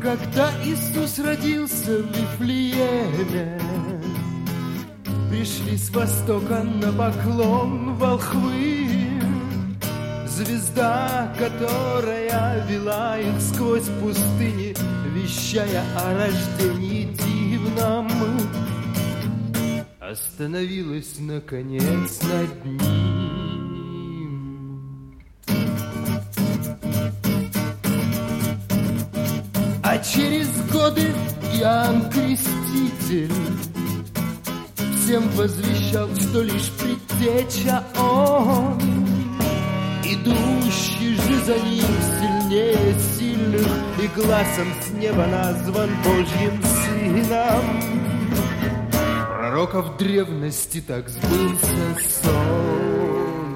Когда Иисус родился в Вифлееме, пришли с востока на поклон волхвы. Звезда, которая вела их сквозь пустыни, вещая о рождении дивном, остановилась наконец над ним. А через годы Иоанн Креститель всем возвещал, что лишь предтеча он, идущий же за ним сильнее сильных, и гласом с неба назван Божьим Сыном. Пророков древности так сбылся сон.